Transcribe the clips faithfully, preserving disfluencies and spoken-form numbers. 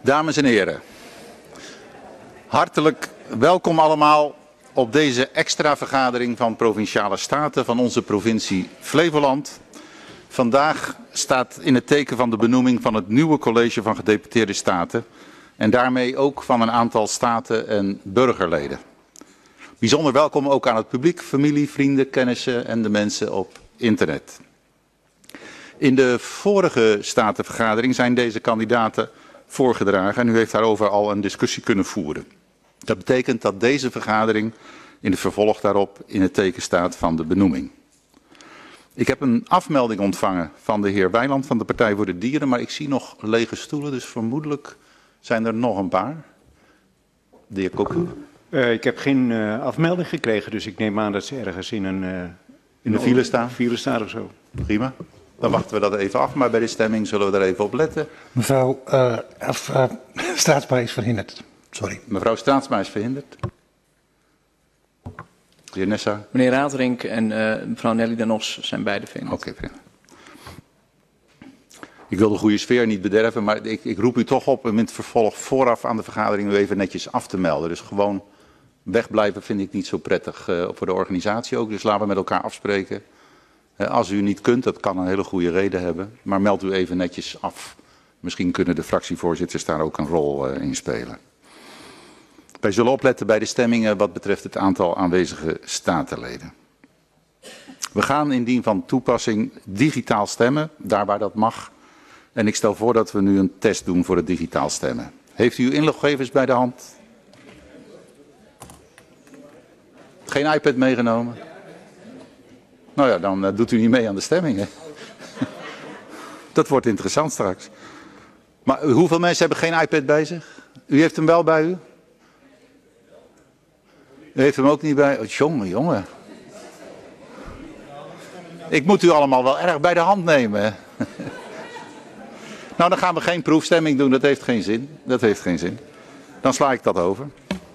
Dames en heren, hartelijk welkom allemaal op deze extra vergadering van Provinciale Staten van onze provincie Flevoland. Vandaag staat in het teken van de benoeming van het nieuwe college van gedeputeerde staten en daarmee ook van een aantal staten en burgerleden. Bijzonder welkom ook aan het publiek, familie, vrienden, kennissen en de mensen op internet. In de vorige statenvergadering zijn deze kandidaten voorgedragen en u heeft daarover al een discussie kunnen voeren. Dat betekent dat deze vergadering in het vervolg daarop in het teken staat van de benoeming. Ik heb een afmelding ontvangen van de heer Wijland van de Partij voor de Dieren, maar ik zie nog lege stoelen, dus vermoedelijk zijn er nog een paar. De heer Cocu. Uh, ik heb geen uh, afmelding gekregen, dus ik neem aan dat ze ergens in een, uh, in de file staan. file staan of zo. Prima. Dan wachten we dat even af, maar bij de stemming zullen we er even op letten. Mevrouw uh, of, uh, Straatsma is verhinderd. Sorry. Mevrouw Straatsma is verhinderd. De heer Nessa. Meneer Raterink en uh, mevrouw Nelly de Nos zijn beide verhinderd. Oké, prima. Ik wil de goede sfeer niet bederven, maar ik, ik roep u toch op om in het vervolg vooraf aan de vergadering u even netjes af te melden. Dus gewoon wegblijven vind ik niet zo prettig uh, voor de organisatie ook. Dus laten we met elkaar afspreken. Uh, als u niet kunt, dat kan een hele goede reden hebben, maar meld u even netjes af. Misschien kunnen de fractievoorzitters daar ook een rol uh, in spelen. Wij zullen opletten bij de stemmingen wat betreft het aantal aanwezige statenleden. We gaan indien van toepassing digitaal stemmen, daar waar dat mag. En ik stel voor dat we nu een test doen voor het digitaal stemmen. Heeft u uw inloggegevens bij de hand? Geen iPad meegenomen? Nou ja, dan uh, doet u niet mee aan de stemmingen. Dat wordt interessant straks. Maar uh, hoeveel mensen hebben geen iPad bij zich? U heeft hem wel bij u? U heeft hem ook niet bij? Oh, jongen, jongen. Ik moet u allemaal wel erg bij de hand nemen. Nou, dan gaan we geen proefstemming doen. Dat heeft geen zin. Dat heeft geen zin. Dan sla ik dat over.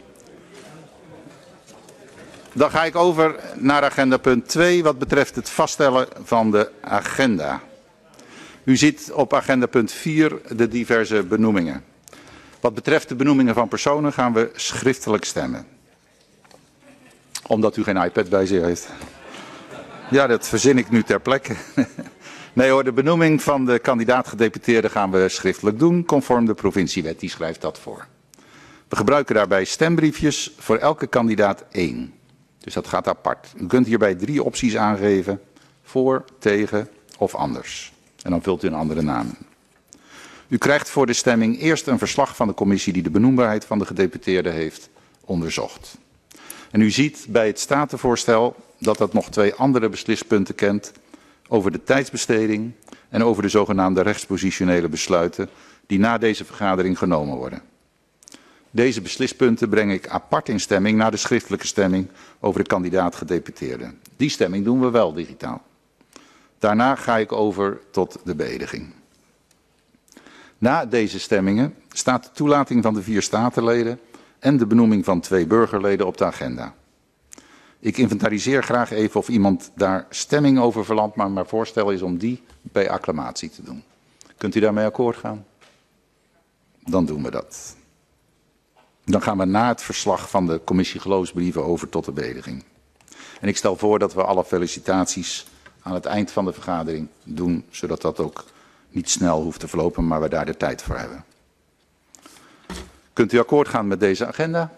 Dan ga ik over naar agenda punt twee wat betreft het vaststellen van de agenda. U ziet op agenda punt vier de diverse benoemingen. Wat betreft de benoemingen van personen gaan we schriftelijk stemmen. Omdat u geen iPad bij zich heeft. Ja, dat verzin ik nu ter plekke. Nee hoor, de benoeming van de kandidaat-gedeputeerde gaan we schriftelijk doen, conform de provinciewet, die schrijft dat voor. We gebruiken daarbij stembriefjes voor elke kandidaat één. Dus dat gaat apart. U kunt hierbij drie opties aangeven, voor, tegen of anders. En dan vult u een andere naam. U krijgt voor de stemming eerst een verslag van de commissie die de benoembaarheid van de gedeputeerde heeft onderzocht. En u ziet bij het statenvoorstel dat dat nog twee andere beslispunten kent over de tijdsbesteding en over de zogenaamde rechtspositionele besluiten die na deze vergadering genomen worden. Deze beslispunten breng ik apart in stemming na de schriftelijke stemming over de kandidaat-gedeputeerde. Die stemming doen we wel digitaal. Daarna ga ik over tot de beëdiging. Na deze stemmingen staat de toelating van de vier statenleden en de benoeming van twee burgerleden op de agenda. Ik inventariseer graag even of iemand daar stemming over verlangt, maar mijn voorstel is om die bij acclamatie te doen. Kunt u daarmee akkoord gaan? Dan doen we dat. Dan gaan we na het verslag van de commissie geloofsbrieven over tot de beëdiging. En ik stel voor dat we alle felicitaties aan het eind van de vergadering doen, zodat dat ook niet snel hoeft te verlopen, maar we daar de tijd voor hebben. Kunt u akkoord gaan met deze agenda?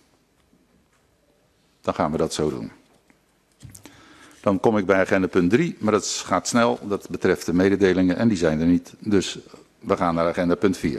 Dan gaan we dat zo doen. Dan kom ik bij agenda punt drie, maar dat gaat snel. Dat betreft de mededelingen en die zijn er niet. Dus we gaan naar agenda punt vier.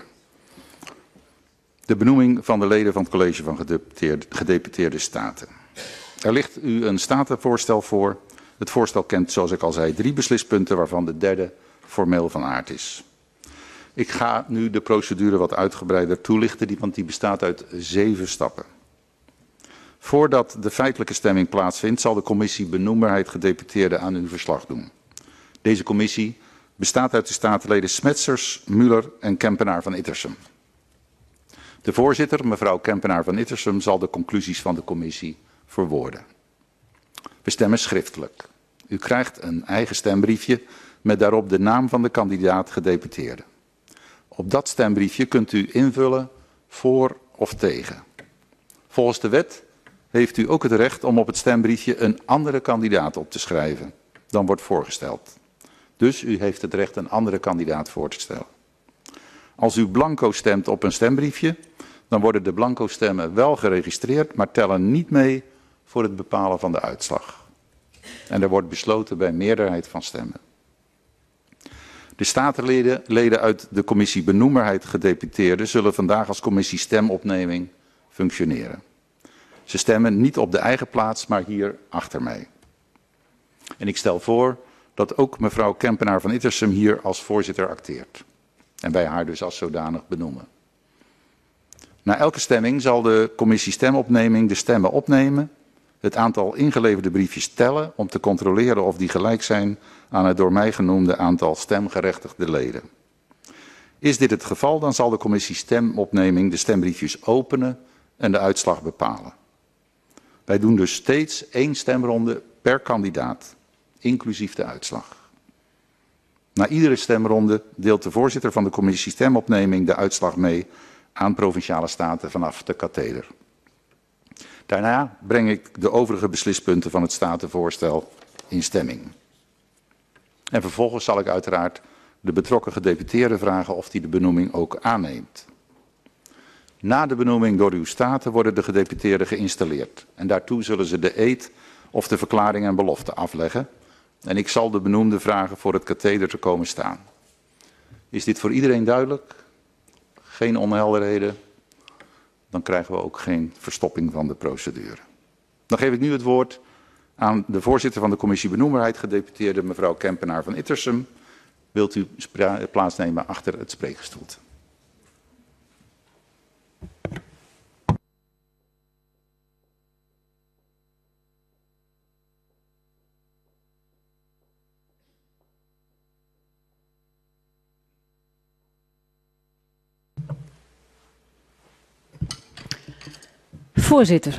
De benoeming van de leden van het college van gedeputeerde, gedeputeerde staten. Er ligt u een statenvoorstel voor. Het voorstel kent, zoals ik al zei, drie beslispunten waarvan de derde formeel van aard is. Ik ga nu de procedure wat uitgebreider toelichten, want die bestaat uit zeven stappen. Voordat de feitelijke stemming plaatsvindt, zal de commissie benoembaarheid gedeputeerde aan uw verslag doen. Deze commissie bestaat uit de statenleden Smetsers, Muller en Kempenaar van Ittersum. De voorzitter, mevrouw Kempenaar van Ittersum, zal de conclusies van de commissie verwoorden. We stemmen schriftelijk. U krijgt een eigen stembriefje met daarop de naam van de kandidaat gedeputeerde. Op dat stembriefje kunt u invullen voor of tegen. Volgens de wet heeft u ook het recht om op het stembriefje een andere kandidaat op te schrijven dan wordt voorgesteld. Dus u heeft het recht een andere kandidaat voor te stellen. Als u blanco stemt op een stembriefje, dan worden de blanco stemmen wel geregistreerd, maar tellen niet mee voor het bepalen van de uitslag. En er wordt besloten bij meerderheid van stemmen. De statenleden leden uit de commissie benoembaarheid gedeputeerden zullen vandaag als commissie stemopneming functioneren. Ze stemmen niet op de eigen plaats, maar hier achter mij. En ik stel voor dat ook mevrouw Kempenaar van Ittersum hier als voorzitter acteert. En wij haar dus als zodanig benoemen. Na elke stemming zal de commissie stemopneming de stemmen opnemen, het aantal ingeleverde briefjes tellen om te controleren of die gelijk zijn aan het door mij genoemde aantal stemgerechtigde leden. Is dit het geval, dan zal de commissie stemopneming de stembriefjes openen en de uitslag bepalen. Wij doen dus steeds één stemronde per kandidaat, inclusief de uitslag. Na iedere stemronde deelt de voorzitter van de commissie stemopneming de uitslag mee aan Provinciale Staten vanaf de katheder. Daarna breng ik de overige beslispunten van het statenvoorstel in stemming. En vervolgens zal ik uiteraard de betrokken gedeputeerde vragen of die de benoeming ook aanneemt. Na de benoeming door uw staten worden de gedeputeerden geïnstalleerd. En daartoe zullen ze de eed of de verklaring en belofte afleggen. En ik zal de benoemde vragen voor het katheder te komen staan. Is dit voor iedereen duidelijk? Geen onhelderheden? Dan krijgen we ook geen verstopping van de procedure. Dan geef ik nu het woord aan de voorzitter van de commissie benoembaarheid, gedeputeerde mevrouw Kempenaar van Ittersum. Wilt u plaatsnemen achter het spreekgestoelte? Voorzitter,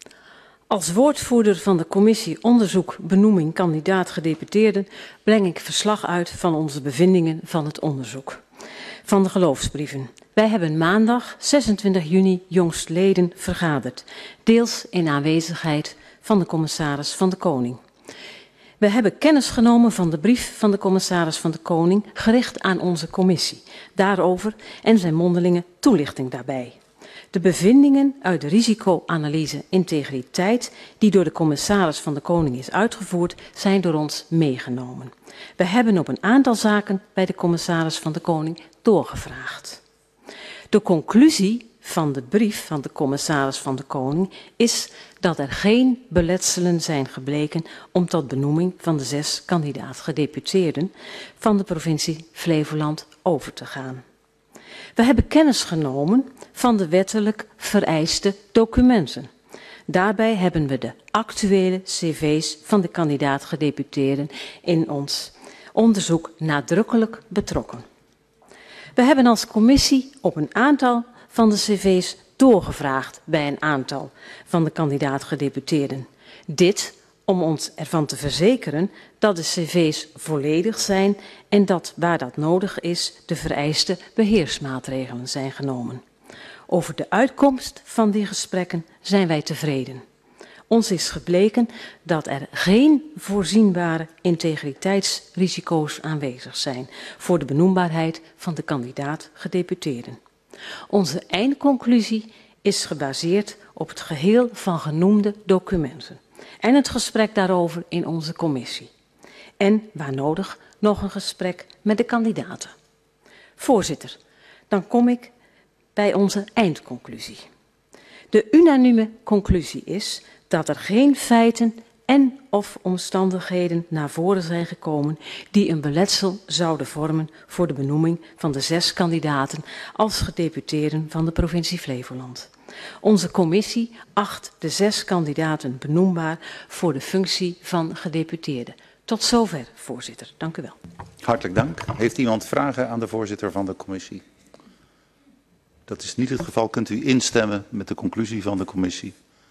als woordvoerder van de commissie Onderzoek Benoeming Kandidaat Gedeputeerden breng ik verslag uit van onze bevindingen van het onderzoek. Van de geloofsbrieven. Wij hebben maandag zesentwintig juni jongstleden vergaderd, deels in aanwezigheid van de commissaris van de Koning. We hebben kennis genomen van de brief van de commissaris van de Koning gericht aan onze commissie daarover en zijn mondelinge toelichting daarbij. De bevindingen uit de risicoanalyse integriteit die door de commissaris van de Koning is uitgevoerd, zijn door ons meegenomen. We hebben op een aantal zaken bij de commissaris van de Koning doorgevraagd. De conclusie van de brief van de commissaris van de Koning is dat er geen beletselen zijn gebleken om tot benoeming van de zes kandidaat-gedeputeerden van de provincie Flevoland over te gaan. We hebben kennis genomen van de wettelijk vereiste documenten. Daarbij hebben we de actuele cv's van de kandidaat-gedeputeerden in ons onderzoek nadrukkelijk betrokken. We hebben als commissie op een aantal van de cv's doorgevraagd bij een aantal van de kandidaat-gedeputeerden. Dit om ons ervan te verzekeren dat de cv's volledig zijn en dat waar dat nodig is de vereiste beheersmaatregelen zijn genomen. Over de uitkomst van die gesprekken zijn wij tevreden. Ons is gebleken dat er geen voorzienbare integriteitsrisico's aanwezig zijn voor de benoembaarheid van de kandidaat-gedeputeerden. Onze eindconclusie is gebaseerd op het geheel van genoemde documenten en het gesprek daarover in onze commissie. En, waar nodig, nog een gesprek met de kandidaten. Voorzitter, dan kom ik bij onze eindconclusie. De unanieme conclusie is dat er geen feiten en of omstandigheden naar voren zijn gekomen die een beletsel zouden vormen voor de benoeming van de zes kandidaten als gedeputeerden van de provincie Flevoland. Onze commissie acht de zes kandidaten benoembaar voor de functie van gedeputeerde. Tot zover, voorzitter. Dank u wel. Hartelijk dank. Heeft iemand vragen aan de voorzitter van de commissie? Dat is niet het geval. Kunt u instemmen met de conclusie van de commissie?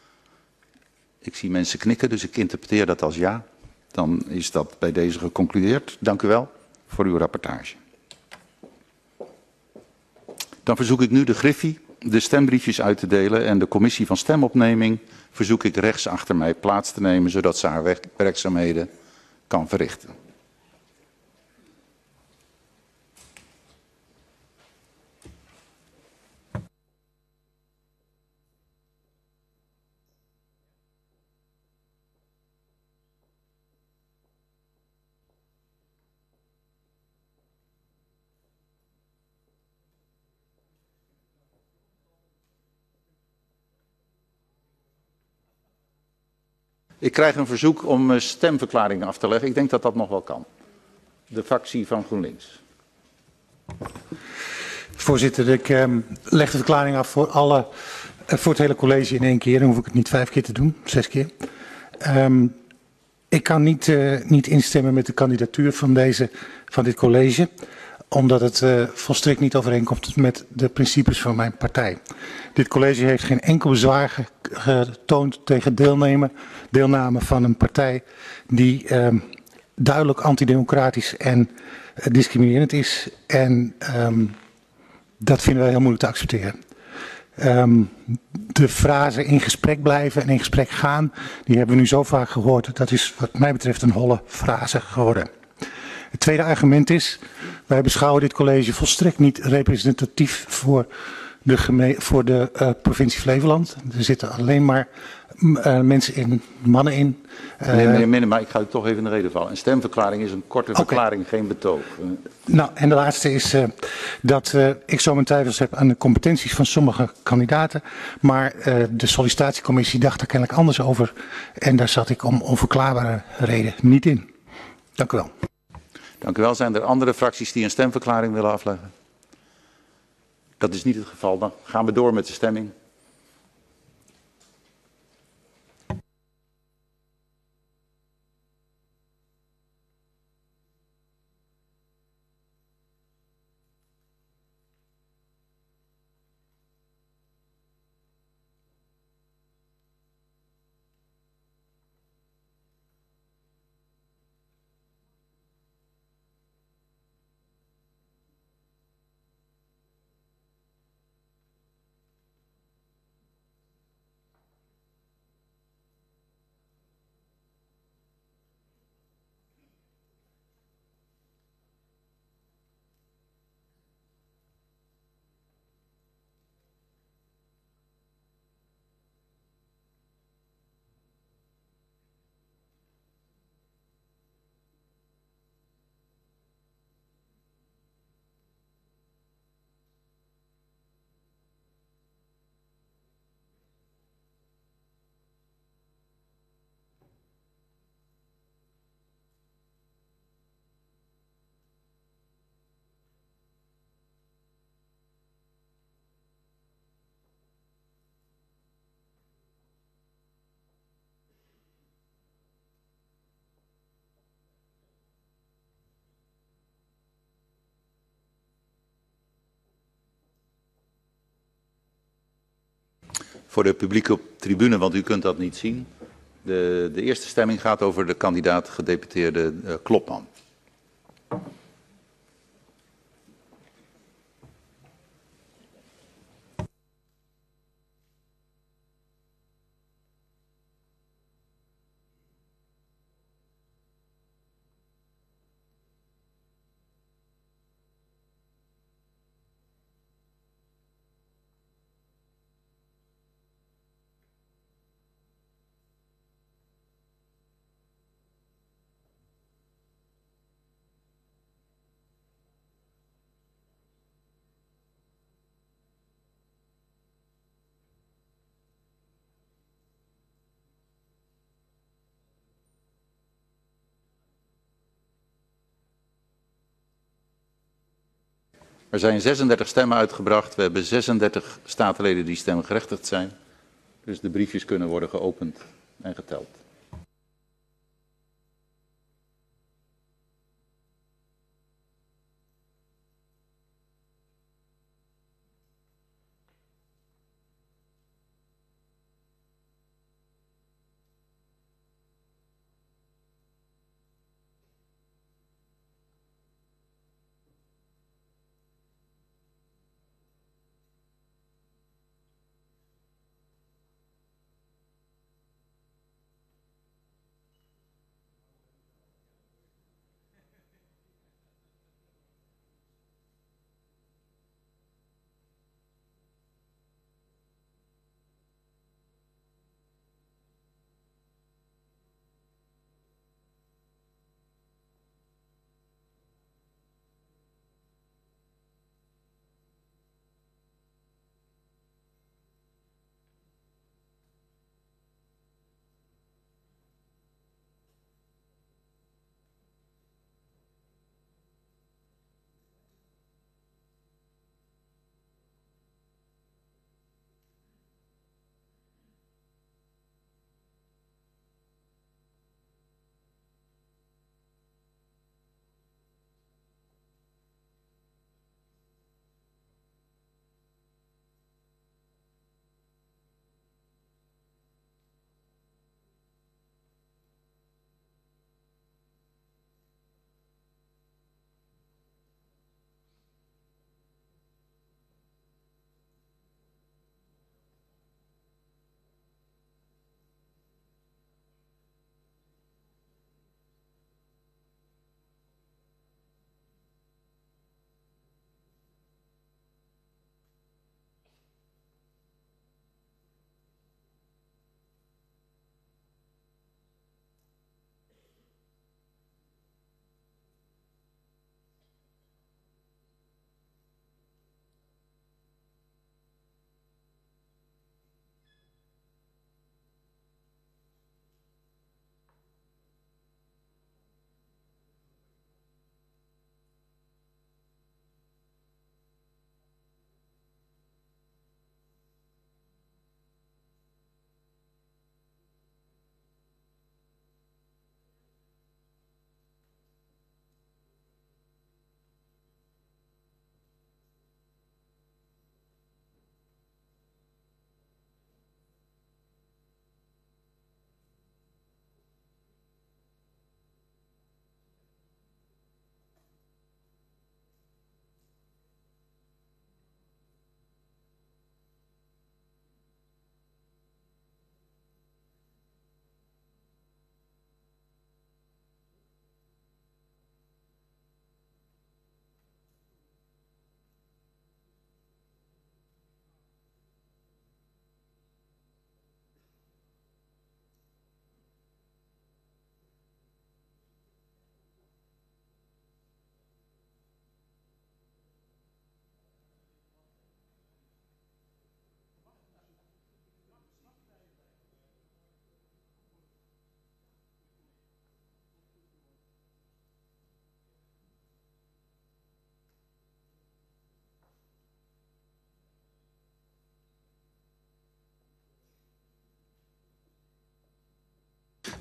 Ik zie mensen knikken, dus ik interpreteer dat als ja. Dan is dat bij deze geconcludeerd. Dank u wel voor uw rapportage. Dan verzoek ik nu de Griffie de stembriefjes uit te delen en de commissie van stemopneming verzoek ik rechts achter mij plaats te nemen, zodat ze haar werk werkzaamheden kan verrichten. Ik krijg een verzoek om stemverklaringen af te leggen. Ik denk dat dat nog wel kan. De fractie van GroenLinks. Voorzitter, ik eh, leg de verklaring af voor, alle, uh, voor het hele college in één keer. Dan hoef ik het niet vijf keer te doen, zes keer. Um, ik kan niet, uh, niet instemmen met de kandidatuur van, deze, van dit college, omdat het uh, volstrekt niet overeenkomt met de principes van mijn partij. Dit college heeft geen enkel bezwaar getoond tegen deelnemen, deelname van een partij die um, duidelijk antidemocratisch en uh, discriminerend is. En um, dat vinden wij heel moeilijk te accepteren. Um, de frase in gesprek blijven en in gesprek gaan, die hebben we nu zo vaak gehoord. Dat is wat mij betreft een holle frase geworden. Het tweede argument is, wij beschouwen dit college volstrekt niet representatief voor de, geme voor de uh, provincie Flevoland. Er zitten alleen maar uh, mensen in, mannen in. Uh, nee, meneer Minema, ik ga u toch even in de reden vallen. Een stemverklaring is een korte okay. verklaring, geen betoog. Nou, en de laatste is uh, dat uh, ik zo mijn twijfels heb aan de competenties van sommige kandidaten. Maar uh, de sollicitatiecommissie dacht er kennelijk anders over. En daar zat ik om onverklaarbare reden niet in. Dank u wel. Dank u wel. Zijn er andere fracties die een stemverklaring willen afleggen? Dat is niet het geval. Dan gaan we door met de stemming. Voor de publiek op tribune, want u kunt dat niet zien. De, de eerste stemming gaat over de kandidaat gedeputeerde uh, Klopman. Er zijn zesendertig stemmen uitgebracht. We hebben zesendertig statenleden die stemgerechtigd zijn. Dus de briefjes kunnen worden geopend en geteld.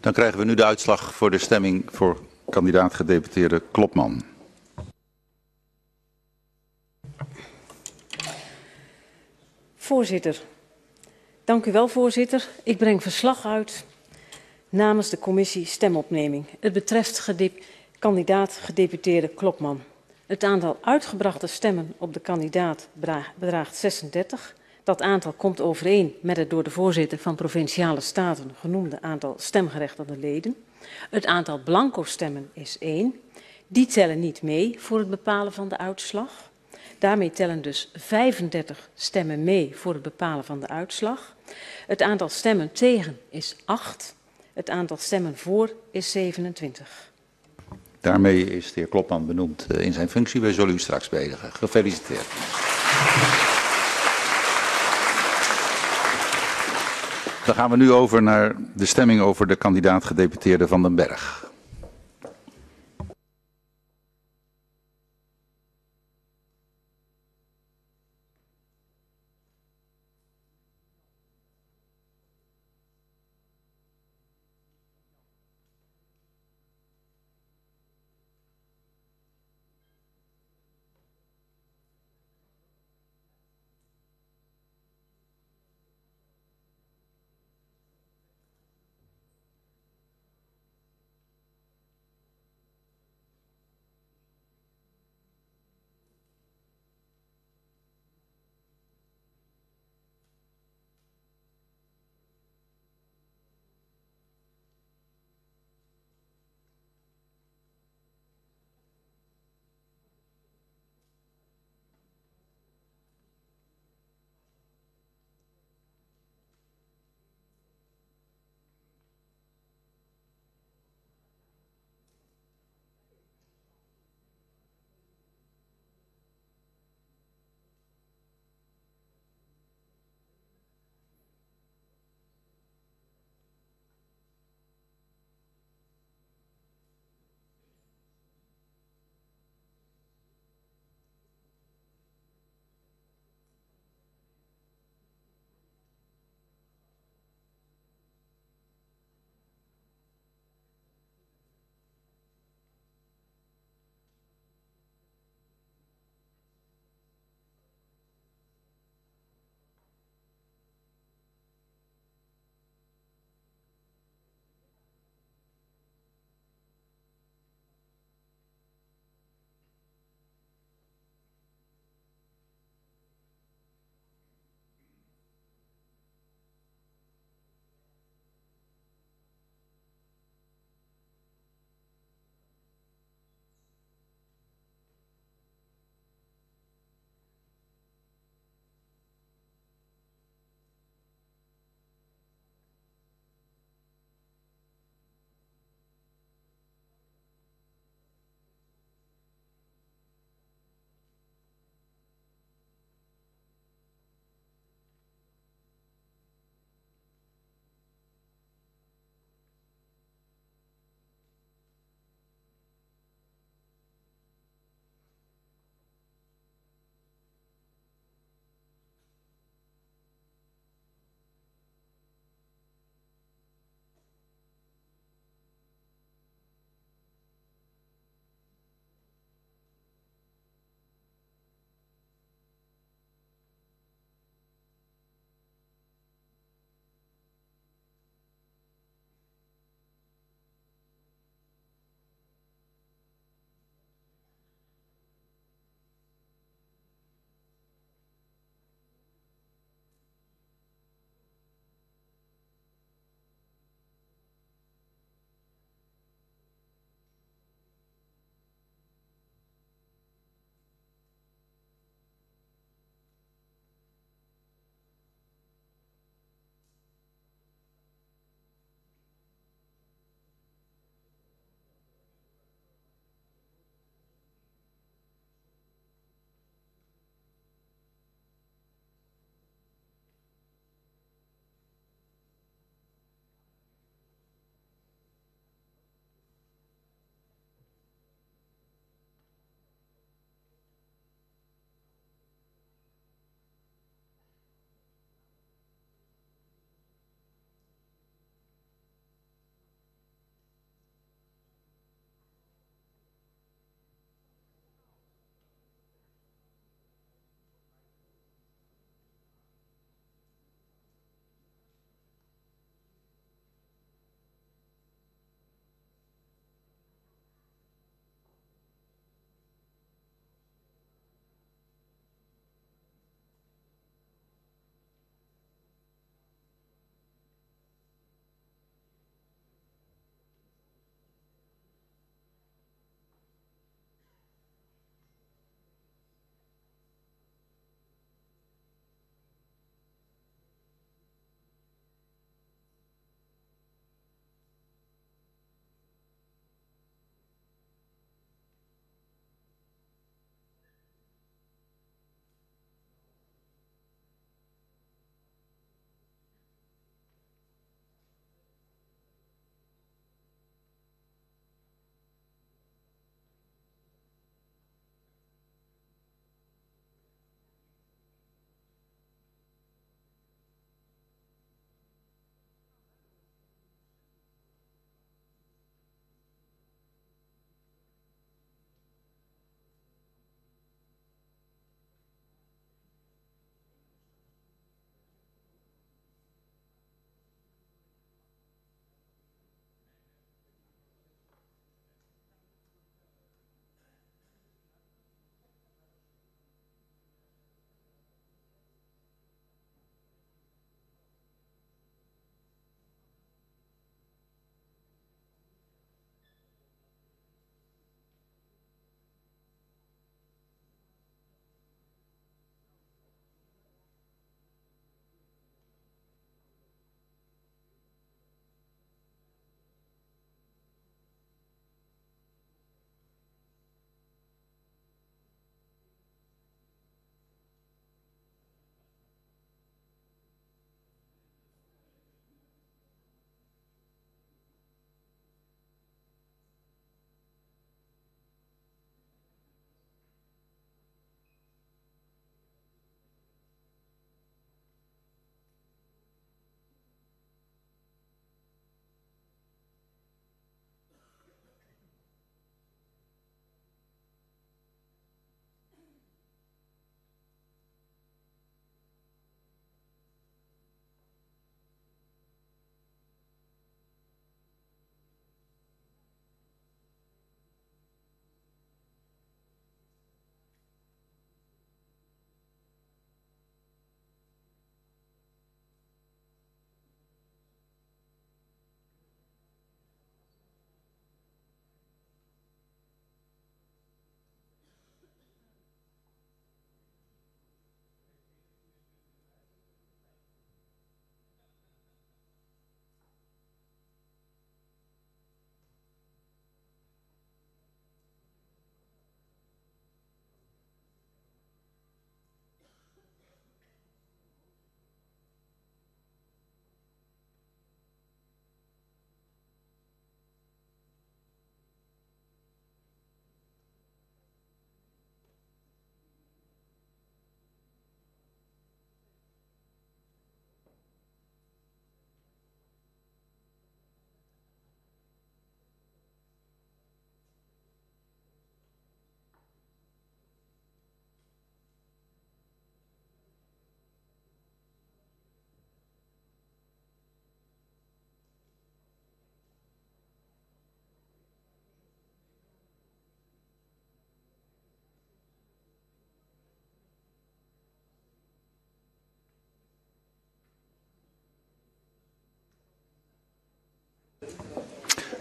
Dan krijgen we nu de uitslag voor de stemming voor kandidaat gedeputeerde Klopman. Voorzitter. Dank u wel, voorzitter. Ik breng verslag uit namens de commissie stemopneming. Het betreft gedep kandidaat gedeputeerde Klopman. Het aantal uitgebrachte stemmen op de kandidaat bedraagt zesendertig. Dat aantal komt overeen met het door de voorzitter van Provinciale Staten genoemde aantal stemgerechtigde leden. Het aantal blanco stemmen is één. Die tellen niet mee voor het bepalen van de uitslag. Daarmee tellen dus vijfendertig stemmen mee voor het bepalen van de uitslag. Het aantal stemmen tegen is acht. Het aantal stemmen voor is zevenentwintig. Daarmee is de heer Klopman benoemd in zijn functie. Wij zullen u straks beëdigen. Gefeliciteerd. Dan gaan we nu over naar de stemming over de kandidaat gedeputeerde Van den Berg.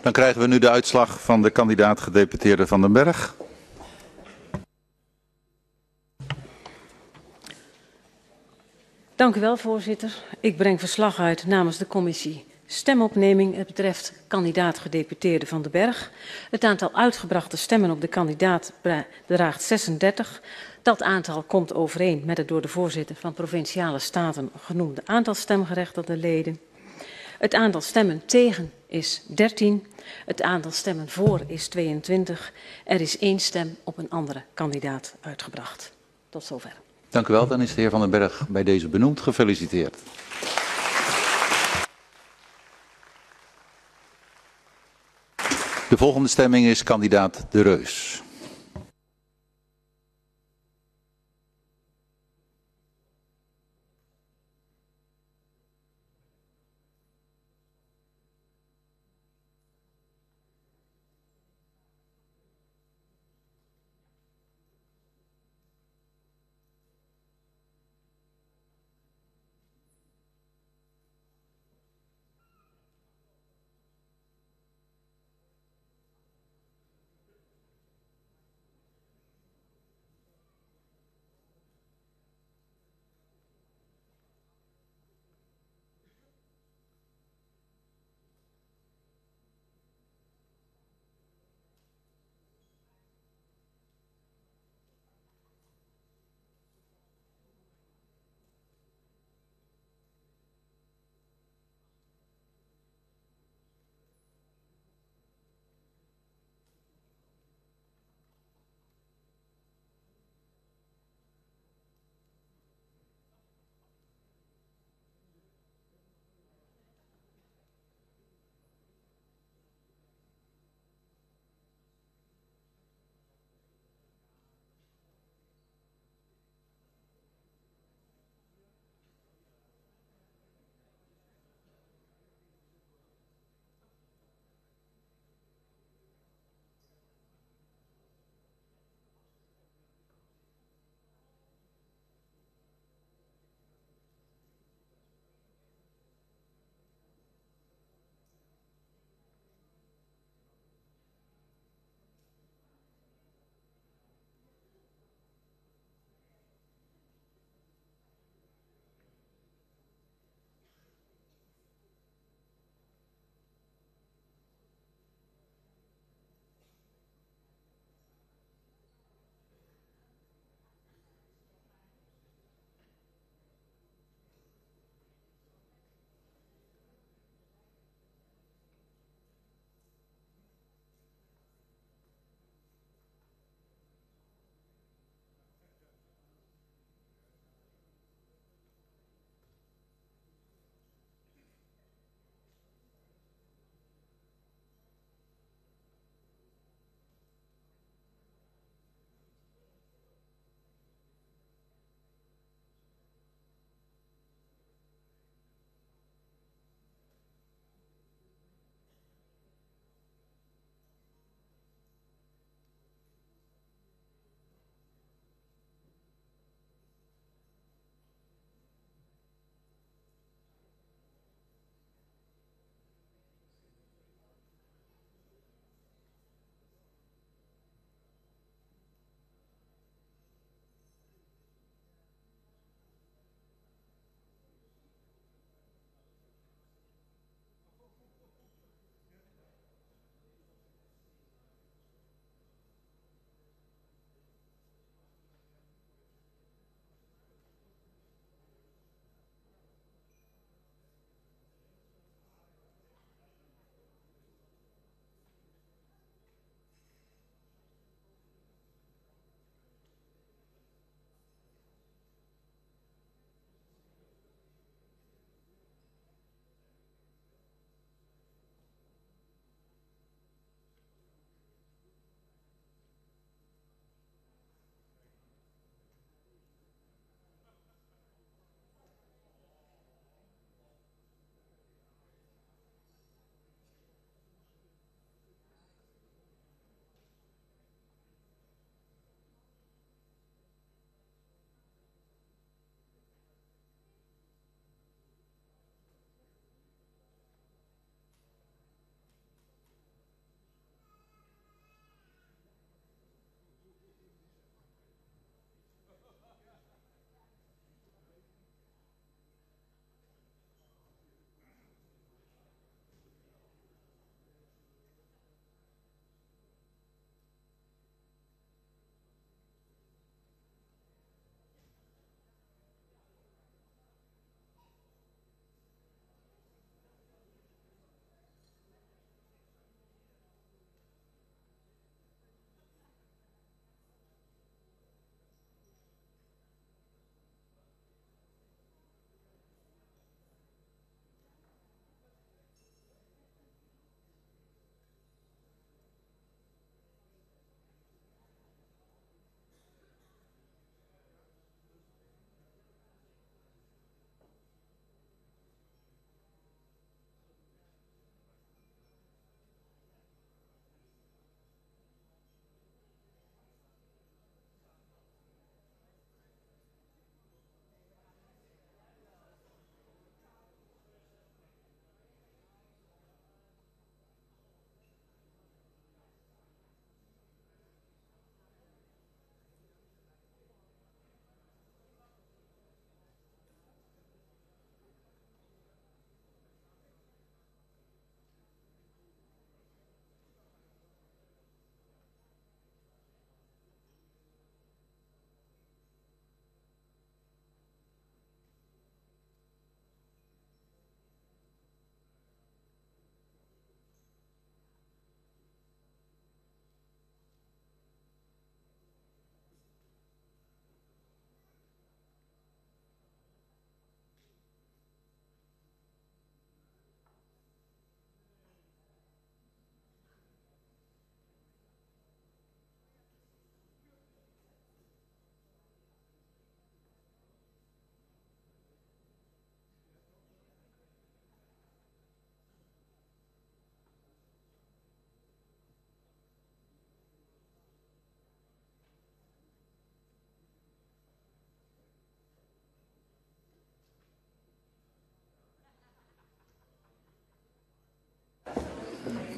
Dan krijgen we nu de uitslag van de kandidaat gedeputeerde Van den Berg. Dank u wel, voorzitter. Ik breng verslag uit namens de commissie stemopneming. Het betreft kandidaat gedeputeerde Van den Berg. Het aantal uitgebrachte stemmen op de kandidaat bedraagt zesendertig. Dat aantal komt overeen met het door de voorzitter van Provinciale Staten genoemde aantal stemgerechtigde leden. Het aantal stemmen tegen is dertien. Het aantal stemmen voor is tweeëntwintig. Er is één stem op een andere kandidaat uitgebracht. Tot zover. Dank u wel. Dan is de heer Van den Berg bij deze benoemd. Gefeliciteerd. De volgende stemming is kandidaat De Reus.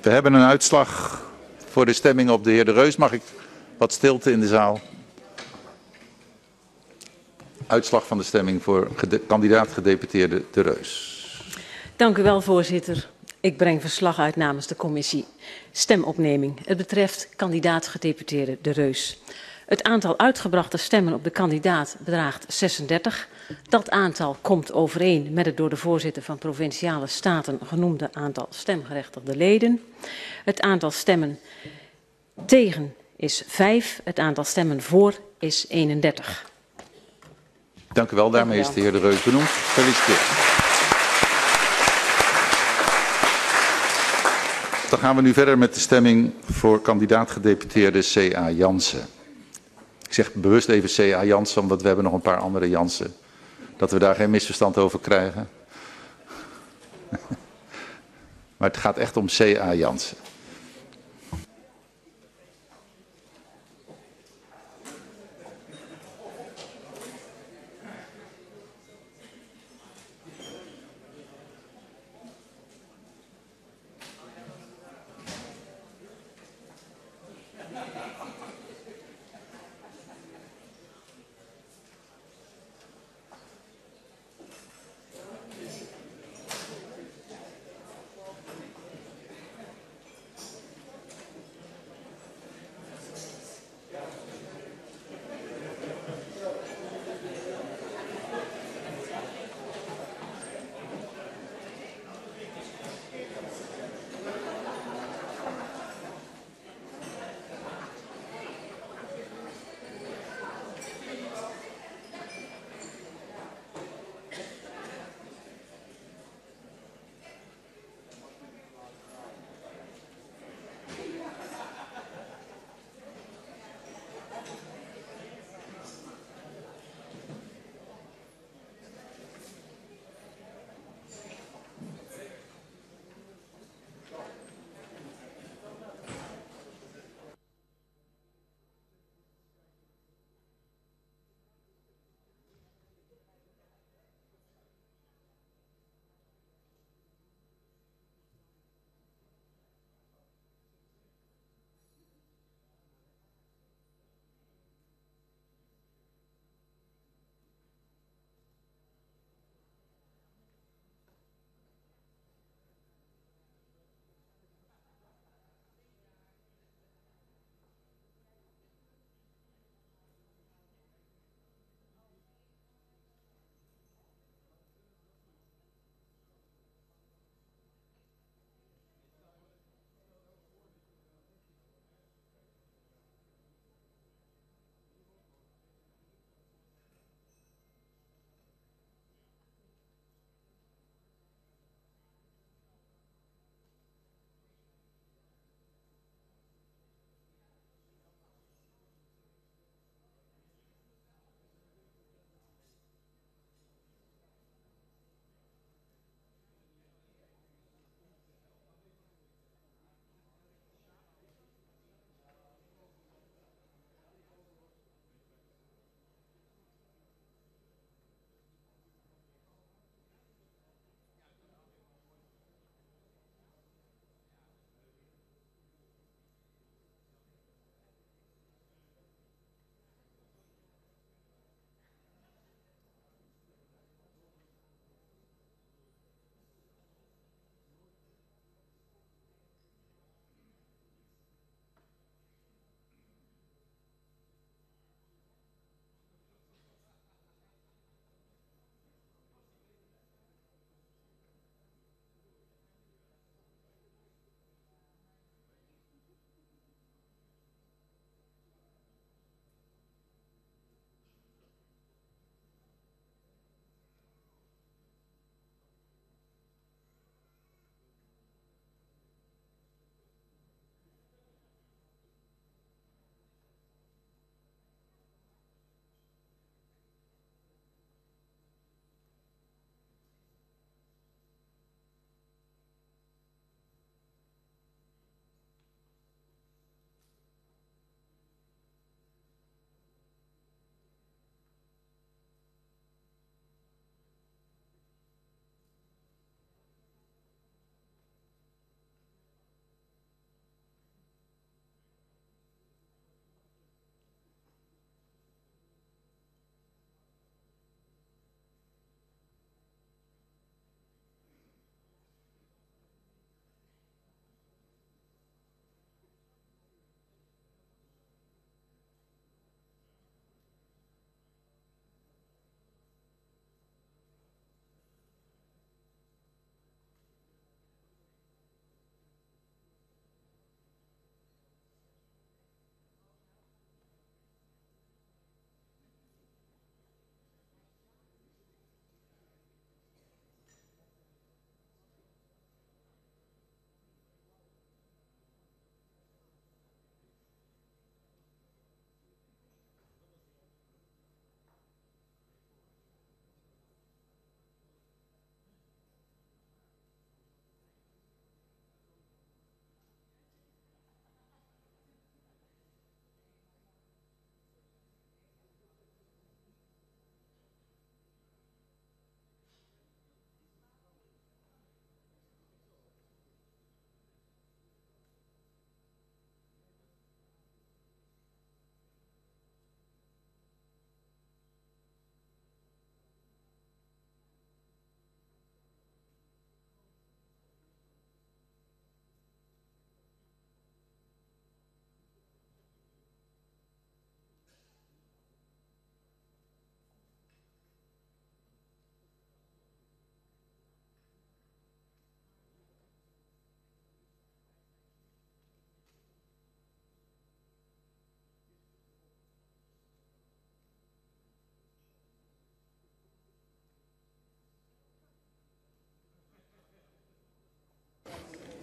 We hebben een uitslag voor de stemming op de heer De Reus. Mag ik wat stilte in de zaal? Uitslag van de stemming voor gede- kandidaat gedeputeerde De Reus. Dank u wel, voorzitter. Ik breng verslag uit namens de commissie stemopneming. Het betreft kandidaat gedeputeerde De Reus. Het aantal uitgebrachte stemmen op de kandidaat bedraagt zesendertig. Dat aantal komt overeen met het door de voorzitter van Provinciale Staten genoemde aantal stemgerechtigde leden. Het aantal stemmen tegen is vijf. Het aantal stemmen voor is eenendertig. Dank u wel. Daarmee is de heer De Reus benoemd. Gefeliciteerd. Dan gaan we nu verder met de stemming voor kandidaat gedeputeerde C A Jansen. Ik zeg bewust even C A Jansen, omdat we hebben nog een paar andere Jansen. Dat we daar geen misverstand over krijgen. Maar het gaat echt om C A Jansen.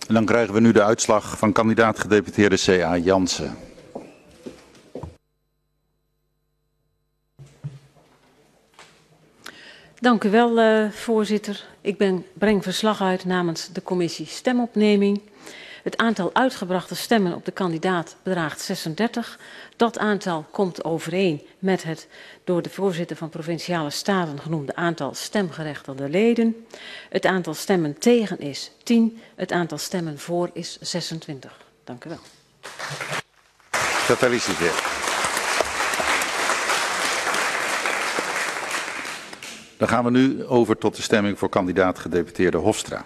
En dan krijgen we nu de uitslag van kandidaat-gedeputeerde C A Jansen. Dank u wel, uh, voorzitter. Ik ben, breng verslag uit namens de commissie stemopneming. Het aantal uitgebrachte stemmen op de kandidaat bedraagt zesendertig. Dat aantal komt overeen met het door de voorzitter van Provinciale Staten genoemde aantal stemgerechtigde leden. Het aantal stemmen tegen is tien. Het aantal stemmen voor is zesentwintig. Dank u wel. Gefeliciteerd. Dan gaan we nu over tot de stemming voor kandidaat-gedeputeerde Hofstra.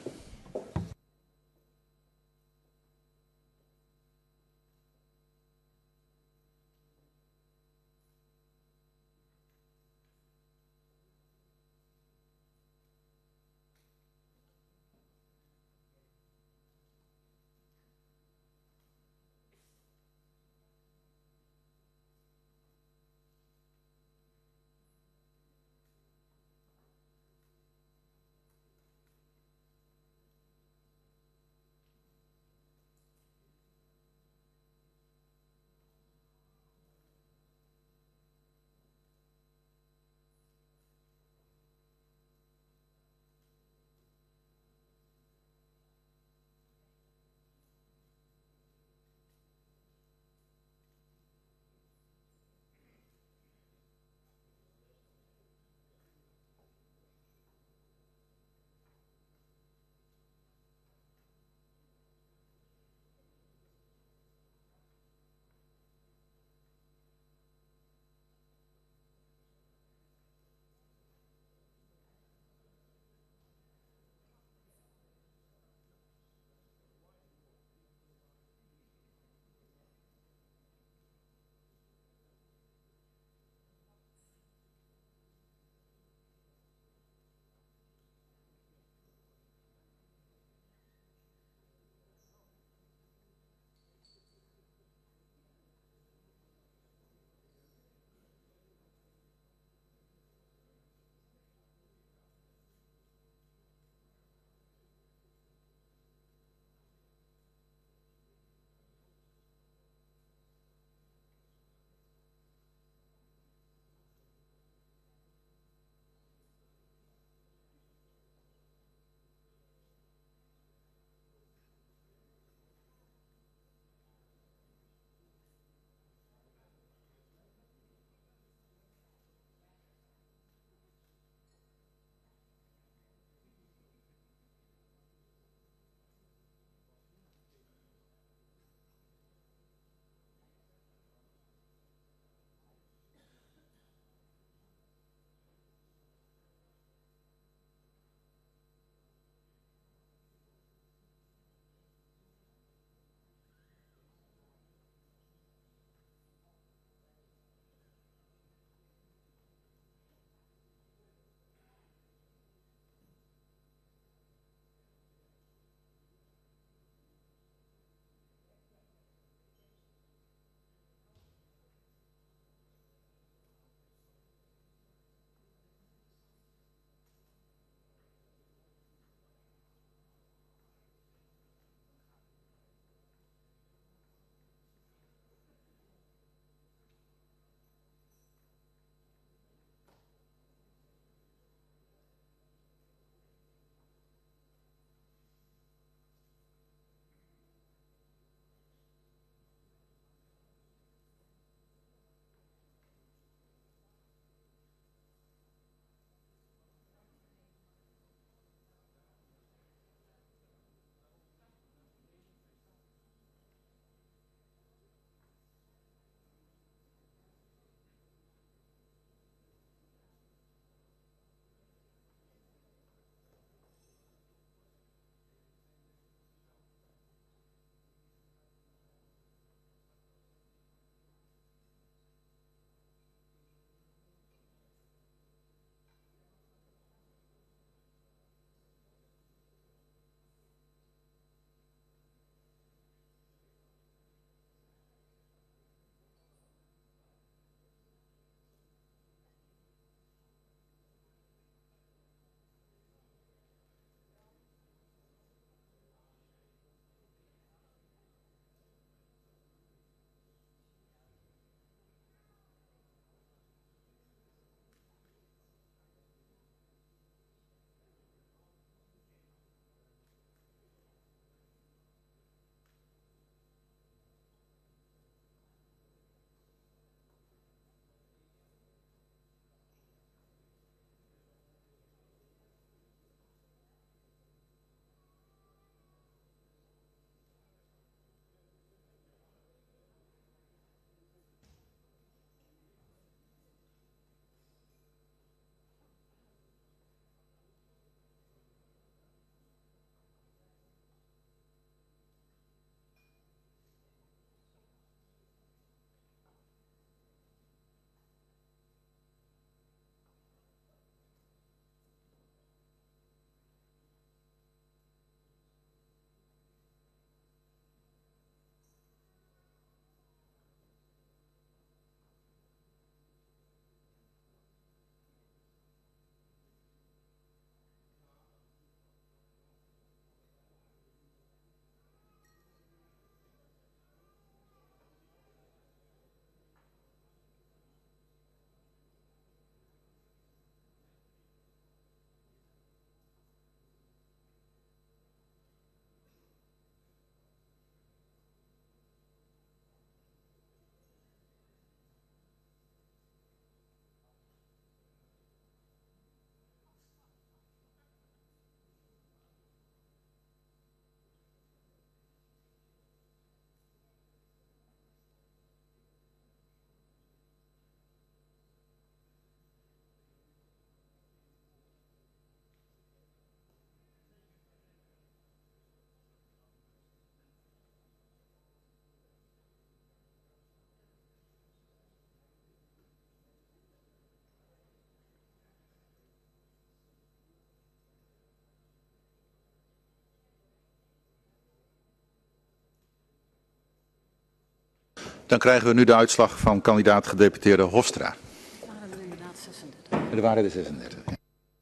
Dan krijgen we nu de uitslag van kandidaat gedeputeerde Hofstra. Er waren er inderdaad zesendertig. Er waren er zesendertig. Ja.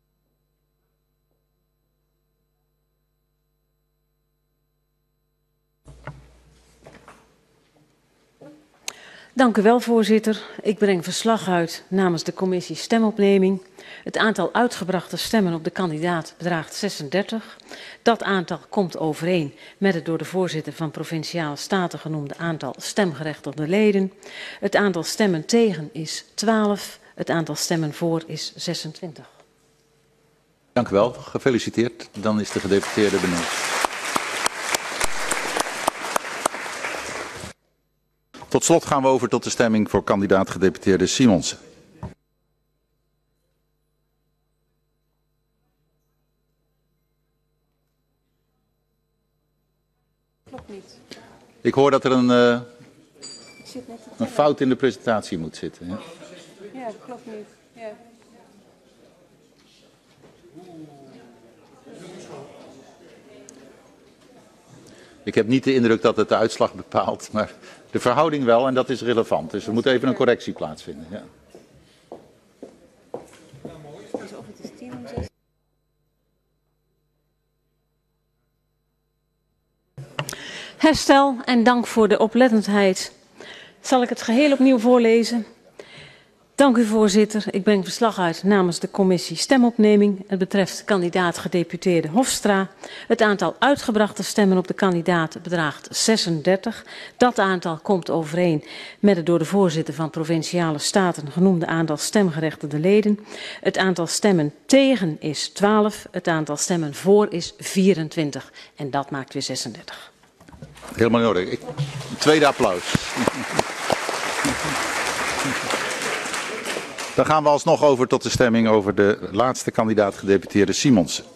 Dank u wel, voorzitter. Ik breng verslag uit namens de commissie stemopneming. Het aantal uitgebrachte stemmen op de kandidaat bedraagt zesendertig. Dat aantal komt overeen met het door de voorzitter van Provinciale Staten genoemde aantal stemgerechtigde leden. Het aantal stemmen tegen is twaalf. Het aantal stemmen voor is zesentwintig. Dank u wel. Gefeliciteerd. Dan is de gedeputeerde benoemd. Tot slot gaan we over tot de stemming voor kandidaat gedeputeerde Simonsen. Klopt niet. Ik hoor dat er een, uh, Zit net een fout in de presentatie moet zitten. Ja. Ja, klopt niet. Ja. Ik heb niet de indruk dat het de uitslag bepaalt, maar de verhouding wel en dat is relevant. Dus er moet even een correctie plaatsvinden. Ja. Herstel en dank voor de oplettendheid. Zal ik het geheel opnieuw voorlezen? Dank u, voorzitter. Ik breng verslag uit namens de commissie stemopneming. Het betreft kandidaat gedeputeerde Hofstra. Het aantal uitgebrachte stemmen op de kandidaat bedraagt zesendertig. Dat aantal komt overeen met het door de voorzitter van Provinciale Staten genoemde aantal stemgerechtigde leden. Het aantal stemmen tegen is twaalf. Het aantal stemmen voor is vierentwintig. En dat maakt weer zesendertig. Helemaal in orde. Ik, tweede applaus. Dan gaan we alsnog over tot de stemming over de laatste kandidaat gedeputeerde Simonsen.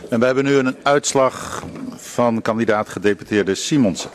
En we hebben nu een uitslag van kandidaat gedeputeerde Simonsen.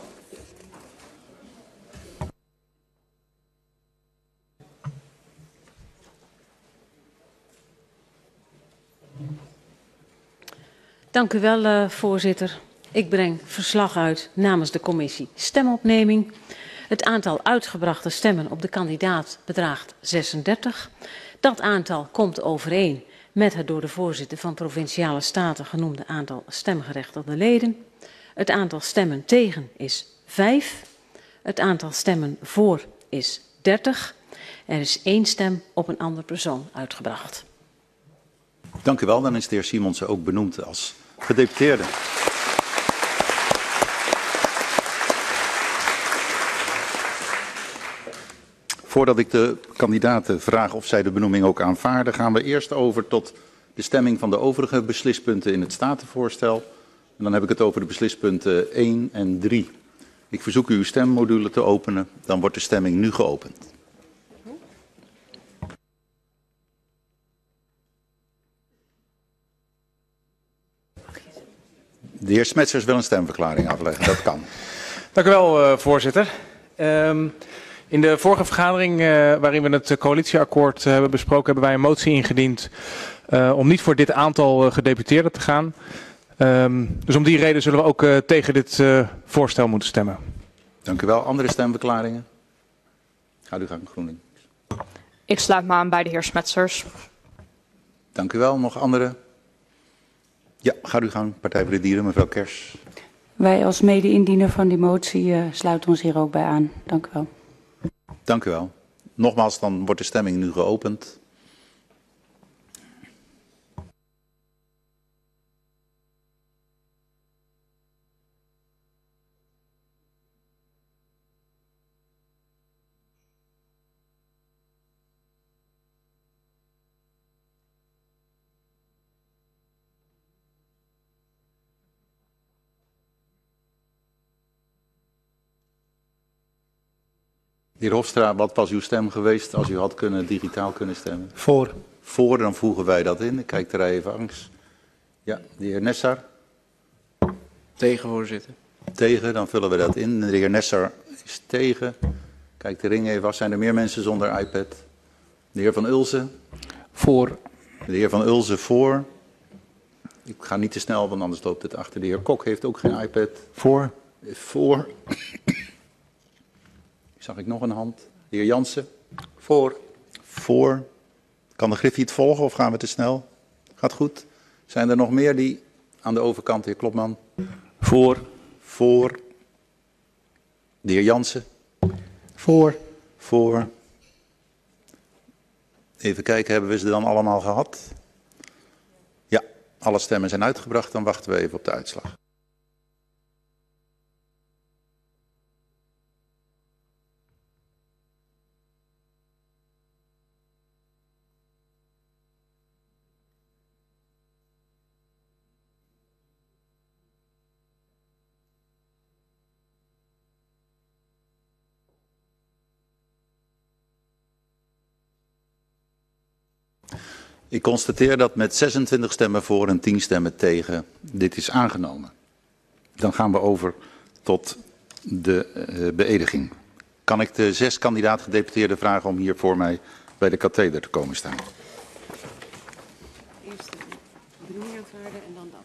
Dank u wel, uh, voorzitter. Ik breng verslag uit namens de commissie stemopneming. Het aantal uitgebrachte stemmen op de kandidaat bedraagt zesendertig. Dat aantal komt overeen met het door de voorzitter van Provinciale Staten genoemde aantal stemgerechtigde leden. Het aantal stemmen tegen is vijf. Het aantal stemmen voor is dertig. Er is één stem op een andere persoon uitgebracht. Dank u wel. Dan is de heer Simonsen ook benoemd als gedeputeerde. Voordat ik de kandidaten vraag of zij de benoeming ook aanvaarden, gaan we eerst over tot de stemming van de overige beslispunten in het statenvoorstel. En dan heb ik het over de beslispunten één en drie. Ik verzoek u uw stemmodule te openen. Dan wordt de stemming nu geopend. De heer Smetsers wil een stemverklaring afleggen. Dat kan. Dank u wel, uh, voorzitter. Um, in de vorige vergadering, uh, waarin we het coalitieakkoord uh, hebben besproken, hebben wij een motie ingediend uh, om niet voor dit aantal uh, gedeputeerden te gaan. Um, dus om die reden zullen we ook uh, tegen dit uh, voorstel moeten stemmen. Dank u wel. Andere stemverklaringen? Gaat u gang, GroenLinks. Ik sluit me aan bij de heer Smetsers. Dank u wel. Nog andere? Ja, gaat u gang. Partij voor de Dieren, mevrouw Kers. Wij als mede-indiener van die motie uh, sluiten ons hier ook bij aan. Dank u wel. Dank u wel. Nogmaals, dan wordt de stemming nu geopend. De heer Hofstra, wat was uw stem geweest als u had kunnen digitaal kunnen stemmen? Voor. Voor, dan voegen wij dat in. Ik kijk er even langs. Ja, de heer Nessar. Tegen, voorzitter. Tegen, dan vullen we dat in. De heer Nessar is tegen. Kijk de ring even af. Zijn er meer mensen zonder iPad? De heer Van Ulzen. Voor. De heer Van Ulzen voor. Ik ga niet te snel, want anders loopt het achter. De heer Kok heeft ook geen iPad. Voor. Voor. Zag ik nog een hand? De heer Jansen. Voor. Voor. Kan de Griffie het volgen of gaan we te snel? Gaat goed. Zijn er nog meer die aan de overkant, de heer Klopman? Voor. Voor. De heer Jansen. Voor. Voor. Even kijken, hebben we ze dan allemaal gehad? Ja, alle stemmen zijn uitgebracht. Dan wachten we even op de uitslag. Ik constateer dat met zesentwintig stemmen voor en tien stemmen tegen dit is aangenomen. Dan gaan we over tot de uh, beëdiging. Kan ik de zes kandidaat-gedeputeerden vragen om hier voor mij bij de katheder te komen staan? Eerst de benoeming aanvaarden en dan dat.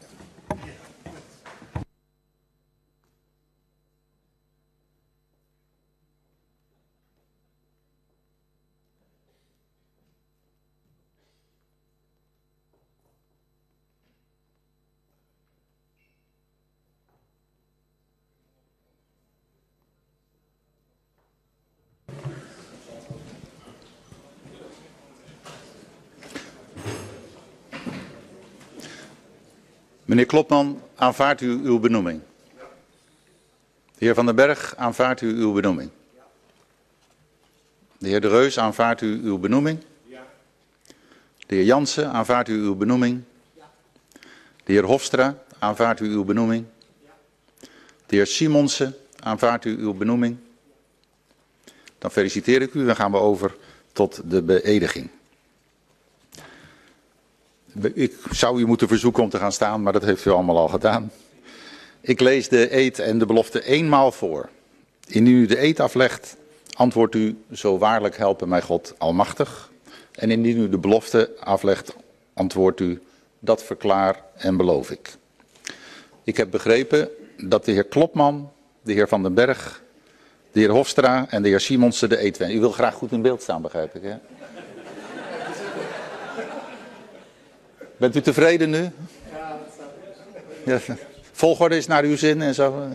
Meneer Klopman, aanvaardt u uw benoeming? De heer Van den Berg, aanvaardt u uw benoeming? De heer De Reus, aanvaardt u uw benoeming? De heer Jansen, aanvaardt u uw benoeming? De heer Hofstra, aanvaardt u uw benoeming? De heer Simonsen, aanvaardt u uw benoeming? Dan feliciteer ik u. Dan gaan we over tot de beëdiging. Ik zou u moeten verzoeken om te gaan staan, maar dat heeft u allemaal al gedaan. Ik lees de eed en de belofte eenmaal voor. Indien u de eed aflegt, antwoordt u, zo waarlijk helpen mij God almachtig. En indien u de belofte aflegt, antwoordt u, dat verklaar en beloof ik. Ik heb begrepen dat de heer Klopman, de heer Van den Berg, de heer Hofstra en de heer Simonsen de eed wensen. U wil graag goed in beeld staan, begrijp ik, hè? Bent u tevreden nu? Ja, dat staat. Ja, volgorde is naar uw zin en zo.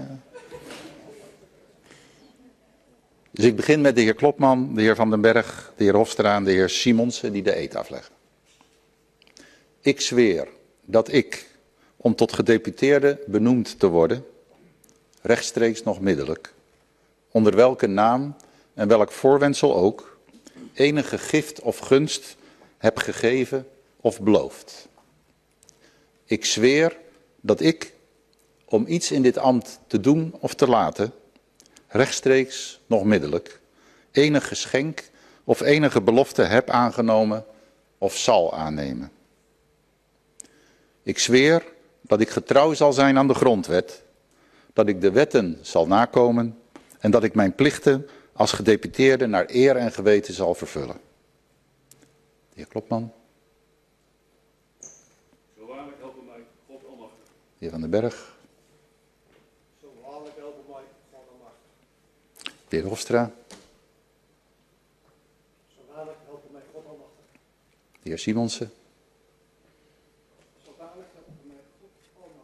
Dus ik begin met de heer Klopman, de heer Van den Berg, de heer Hofstra en de heer Simonsen die de eed afleggen. Ik zweer dat ik, om tot gedeputeerde benoemd te worden, rechtstreeks nog middelijk, onder welke naam en welk voorwendsel ook, enige gift of gunst heb gegeven of beloofd. Ik zweer dat ik, om iets in dit ambt te doen of te laten, rechtstreeks nog middelijk, enig geschenk of enige belofte heb aangenomen of zal aannemen. Ik zweer dat ik getrouw zal zijn aan de grondwet, dat ik de wetten zal nakomen en dat ik mijn plichten als gedeputeerde naar eer en geweten zal vervullen. De heer Klopman. Zo waarlijk helpen mij God almachtig. De heer Van den Berg. Zo waarlijk helpen mij God almachtig. De heer Hofstra. Zo waarlijk helpen mij God almachtig. De heer Simonsen. Zo waarlijk helpen mij God almachtig.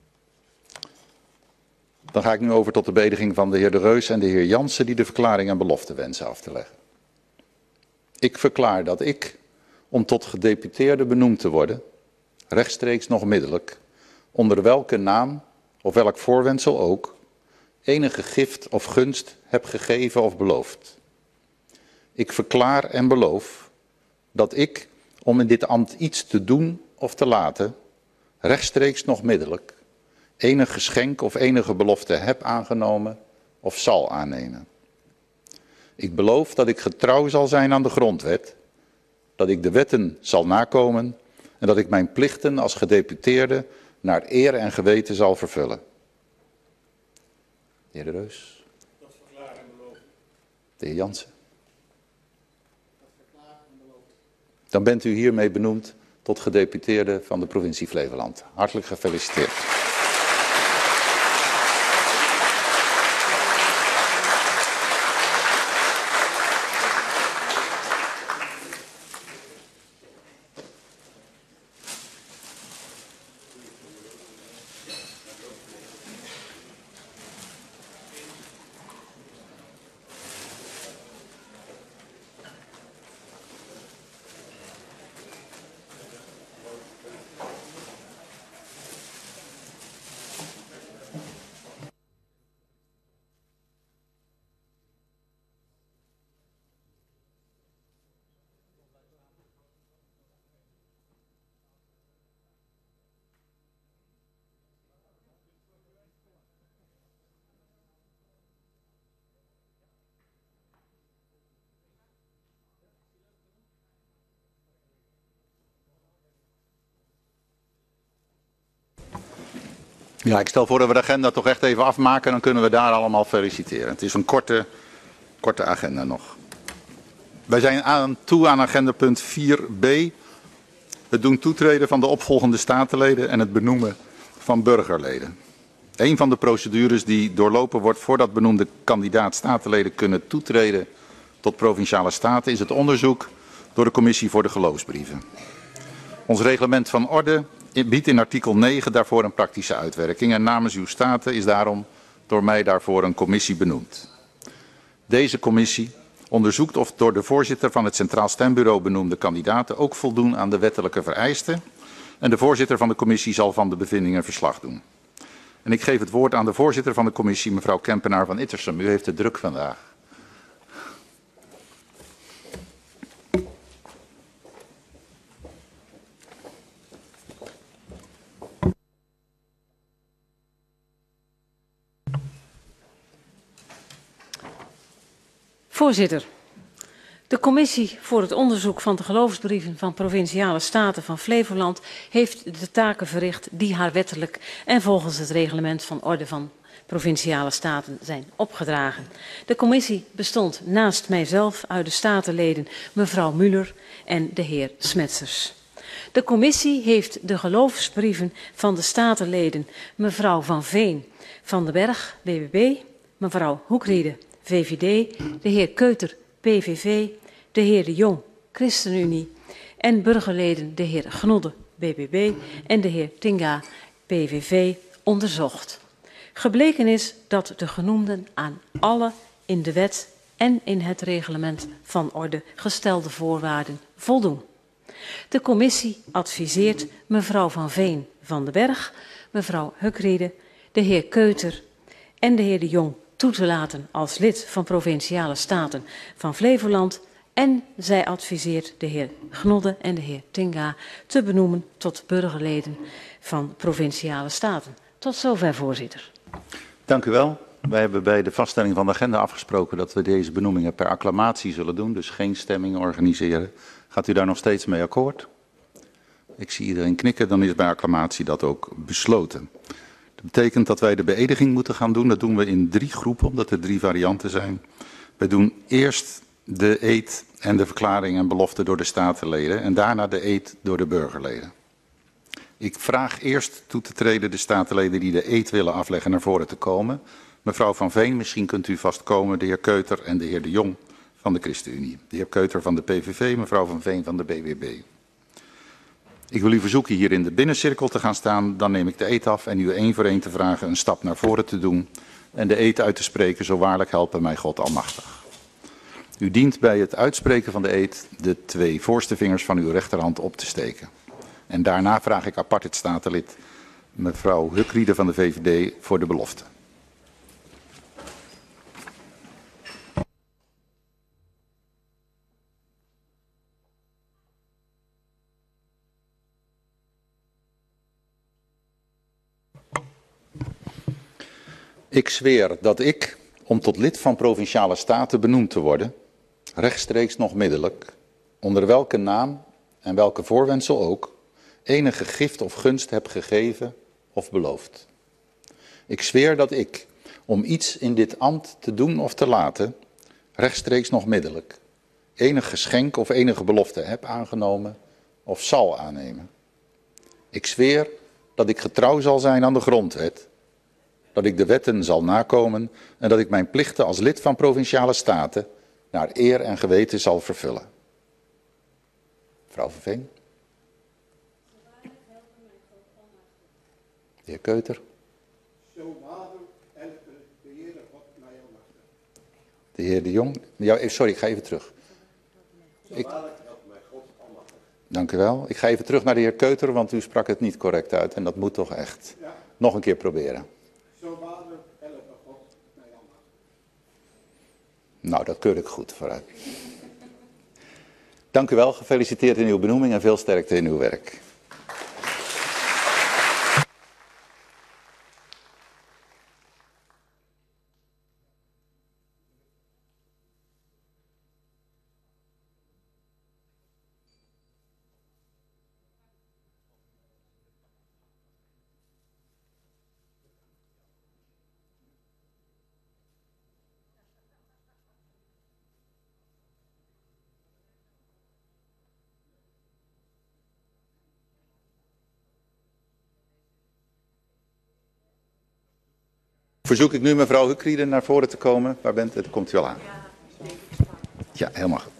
Dan ga ik nu over tot de beëdiging van de heer De Reus en de heer Jansen die de verklaring en belofte wensen af te leggen. Ik verklaar dat ik, om tot gedeputeerde benoemd te worden, rechtstreeks nog middelijk, onder welke naam of welk voorwendsel ook, enige gift of gunst heb gegeven of beloofd. Ik verklaar en beloof dat ik, om in dit ambt iets te doen of te laten, rechtstreeks nog middelijk, enig geschenk of enige belofte heb aangenomen of zal aannemen. Ik beloof dat ik getrouw zal zijn aan de grondwet, dat ik de wetten zal nakomen en dat ik mijn plichten als gedeputeerde naar eer en geweten zal vervullen. De heer De Reus. Dat verklaar en beloof. De heer Jansen. Dat verklaar en beloof. Dan bent u hiermee benoemd tot gedeputeerde van de provincie Flevoland. Hartelijk gefeliciteerd. Ja, ik stel voor dat we de agenda toch echt even afmaken, dan kunnen we daar allemaal feliciteren. Het is een korte, korte agenda nog. Wij zijn aan toe aan agendapunt vier b. Het doen toetreden van de opvolgende statenleden en het benoemen van burgerleden. Een van de procedures die doorlopen wordt voordat benoemde kandidaat statenleden kunnen toetreden tot provinciale staten is het onderzoek door de commissie voor de geloofsbrieven. Ons reglement van orde biedt in artikel negen daarvoor een praktische uitwerking en namens uw staten is daarom door mij daarvoor een commissie benoemd. Deze commissie onderzoekt of door de voorzitter van het Centraal Stembureau benoemde kandidaten ook voldoen aan de wettelijke vereisten en de voorzitter van de commissie zal van de bevindingen verslag doen. En ik geef het woord aan de voorzitter van de commissie, mevrouw Kempenaar van Ittersum. U heeft het druk vandaag. Voorzitter, De Commissie voor het onderzoek van de geloofsbrieven van Provinciale Staten van Flevoland heeft de taken verricht die haar wettelijk en volgens het reglement van orde van Provinciale Staten zijn opgedragen. De commissie bestond naast mijzelf uit de statenleden mevrouw Muller en de heer Smetsers. De commissie heeft de geloofsbrieven van de statenleden mevrouw Van Veen van den Berg, B B B, mevrouw Hoekriede, V V D, de heer Keuter, P V V, de heer De Jong, ChristenUnie en burgerleden de heer Gnodde, B B B en de heer Tinga, P V V, onderzocht. Gebleken is dat de genoemden aan alle in de wet en in het reglement van orde gestelde voorwaarden voldoen. De commissie adviseert mevrouw Van Veen van den Berg, mevrouw Hukriede, de heer Keuter en de heer De Jong toe te laten als lid van Provinciale Staten van Flevoland en zij adviseert de heer Gnodde en de heer Tinga te benoemen tot burgerleden van Provinciale Staten. Tot zover, voorzitter. Dank u wel. Wij hebben bij de vaststelling van de agenda afgesproken dat we deze benoemingen per acclamatie zullen doen, dus geen stemming organiseren. Gaat u daar nog steeds mee akkoord? Ik zie iedereen knikken, dan is bij acclamatie dat ook besloten. Dat betekent dat wij de beëdiging moeten gaan doen. Dat doen we in drie groepen, omdat er drie varianten zijn. Wij doen eerst de eed en de verklaring en belofte door de statenleden en daarna de eed door de burgerleden. Ik vraag eerst toe te treden de statenleden die de eed willen afleggen naar voren te komen. Mevrouw Van Veen, misschien kunt u vast komen, de heer Keuter en de heer De Jong van de ChristenUnie. De heer Keuter van de P V V, mevrouw Van Veen van de B W B. Ik wil u verzoeken hier in de binnencirkel te gaan staan, dan neem ik de eed af en u één voor één te vragen een stap naar voren te doen en de eed uit te spreken, zo waarlijk helpen mij God Almachtig. U dient bij het uitspreken van de eed de twee voorste vingers van uw rechterhand op te steken. En daarna vraag ik apart het statenlid mevrouw Hukriede van de V V D voor de belofte. Ik zweer dat ik, om tot lid van Provinciale Staten benoemd te worden, rechtstreeks nog middelijk, onder welke naam en welke voorwendsel ook, enige gift of gunst heb gegeven of beloofd. Ik zweer dat ik, om iets in dit ambt te doen of te laten, rechtstreeks nog middelijk, enig geschenk of enige belofte heb aangenomen of zal aannemen. Ik zweer dat ik getrouw zal zijn aan de grondwet, dat ik de wetten zal nakomen en dat ik mijn plichten als lid van Provinciale Staten naar eer en geweten zal vervullen. Mevrouw Van Veen. De heer Keuter. Zo waarlijk helpen de Heer God mij almachtig. De heer De Jong. Ja, sorry, ik ga even terug. Zo waarlijk helpt mij God almachtig. Dank u wel. Ik ga even terug naar de heer Keuter, want u sprak het niet correct uit en dat moet toch echt. Ja. Nog een keer proberen. Zo waarlijk helpen God mij almachtig. Nou, dat keur ik goed vooruit. Dank u wel, gefeliciteerd in uw benoeming en veel sterkte in uw werk. Verzoek ik nu mevrouw Hukriede naar voren te komen. Waar bent u? Dat komt u al aan. Ja, helemaal goed.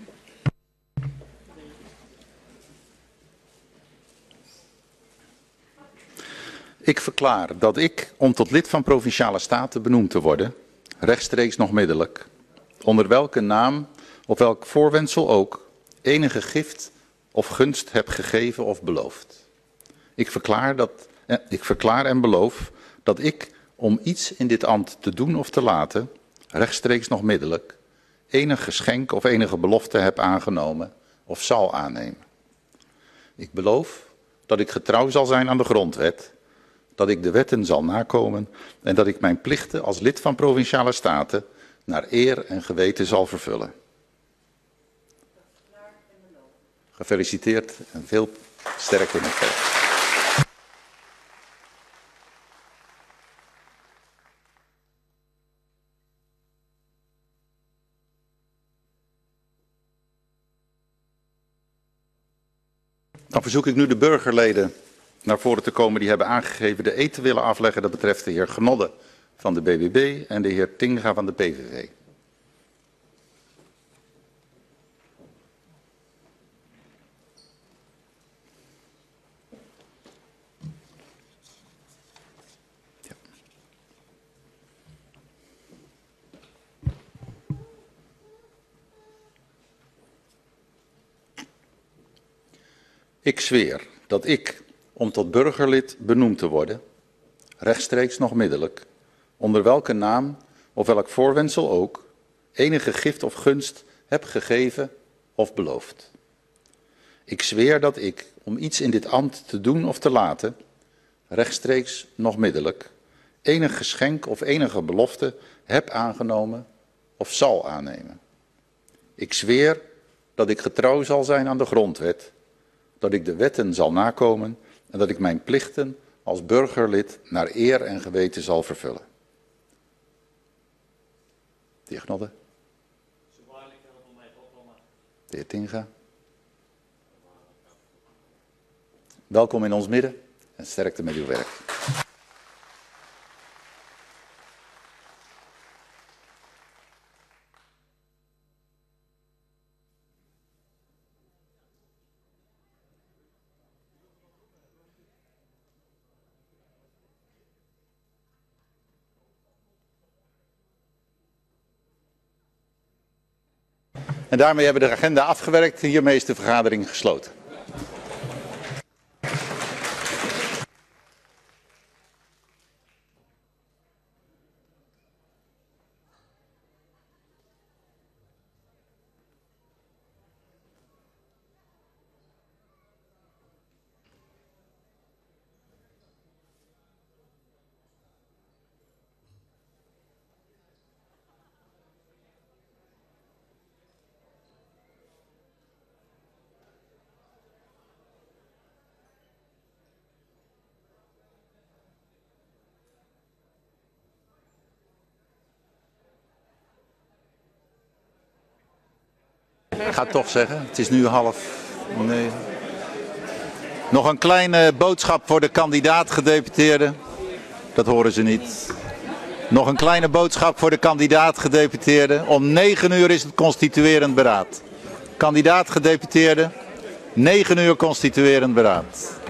Ik verklaar dat ik, om tot lid van Provinciale Staten benoemd te worden, rechtstreeks nog middelijk, onder welke naam of welk voorwendsel ook, enige gift of gunst heb gegeven of beloofd. Ik verklaar, dat, eh, ik verklaar en beloof dat ik, om iets in dit ambt te doen of te laten, rechtstreeks nog middelijk, enig geschenk of enige belofte heb aangenomen of zal aannemen. Ik beloof dat ik getrouw zal zijn aan de grondwet, dat ik de wetten zal nakomen en dat ik mijn plichten als lid van Provinciale Staten naar eer en geweten zal vervullen. Gefeliciteerd en veel sterkte in het veld. Dan verzoek ik nu de burgerleden naar voren te komen die hebben aangegeven de eed te willen afleggen. Dat betreft de heer Gnodde van de B B B en de heer Tinga van de P V V. Ja. Ik zweer dat ik, om tot burgerlid benoemd te worden, rechtstreeks nog middelijk, onder welke naam of welk voorwendsel ook, enige gift of gunst heb gegeven of beloofd. Ik zweer dat ik, om iets in dit ambt te doen of te laten, rechtstreeks nog middelijk, enig geschenk of enige belofte heb aangenomen of zal aannemen. Ik zweer dat ik getrouw zal zijn aan de grondwet, dat ik de wetten zal nakomen en dat ik mijn plichten als burgerlid naar eer en geweten zal vervullen. De heer Gnodde. De heer Tinga. Welkom in ons midden en sterkte met uw werk. En daarmee hebben we de agenda afgewerkt. Hiermee is de vergadering gesloten. Ik ga het toch zeggen, het is nu half negen. Nog een kleine boodschap voor de kandidaat-gedeputeerden. Dat horen ze niet. Nog een kleine boodschap voor de kandidaat-gedeputeerden. Om negen uur is het constituerend beraad. Kandidaat-gedeputeerden, negen uur constituerend beraad.